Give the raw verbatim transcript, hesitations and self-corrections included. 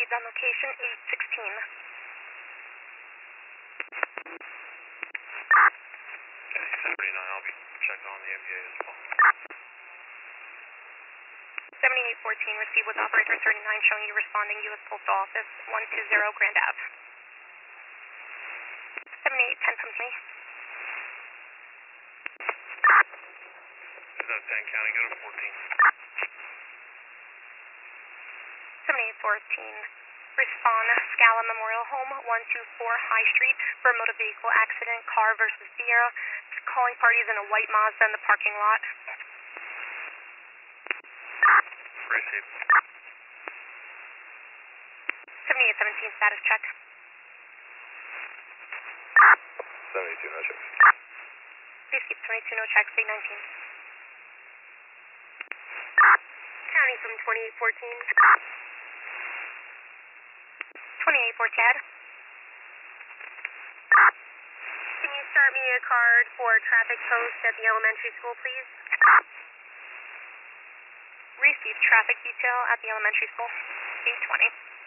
received on location eight sixteen. Okay, seventy-nine, I'll be checking on the M B A as well. seventy-eight fourteen, received with operator thirty-nine, showing you responding U S Postal Office, one two zero Grand Ave. seventy-eight ten comes me. Is that ten County, go to fourteen. seventy-eight fourteen, respond Scala Memorial Home, one two four High Street, for a motor vehicle accident, car versus Sierra. Calling parties in a white Mazda in the parking lot. Received. seventy-eight seventeen, status check. seventy-two, no checks. Received seventy-two, no checks, eight nineteen. County from twenty-eight fourteen. twenty-eight fourteen. Can you start me a card for traffic post at the elementary school, please? Received traffic detail at the elementary school, eight twenty.